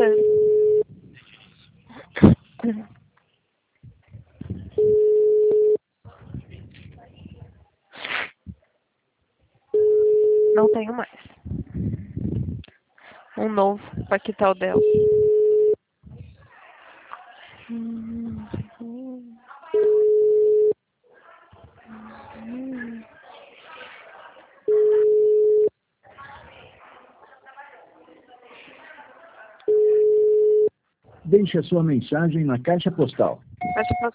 Não tenho mais. Um novo pra quitar o dela. Deixe a sua mensagem na caixa postal. Caixa